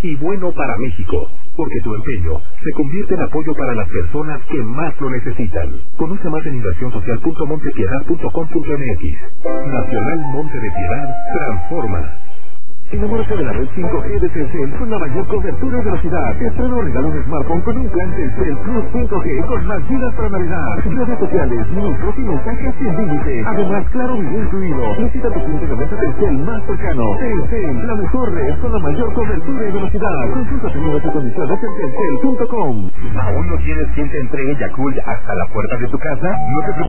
y bueno para México, porque tu empeño se convierte en apoyo para las personas que más lo necesitan. Conoce más en inversionsocial.montepiedad.com.mx. Nacional Monte de Piedad transforma. Enamórate de la red 5G de Telcel con la mayor cobertura y velocidad. Te estreno regalo un smartphone con un plan Telcel Plus 5G con más gigas para navegar, redes sociales, minutos y mensajes sin límite. Además, claro video incluido. Visita tu punto de venta Telcel más cercano. Telcel, la mejor red con la mayor cobertura y velocidad. Consulta términos y condiciones en telcel.com. ¿Aún no tienes quien te entregue Yakult hasta la puerta de tu casa? No te preocupes.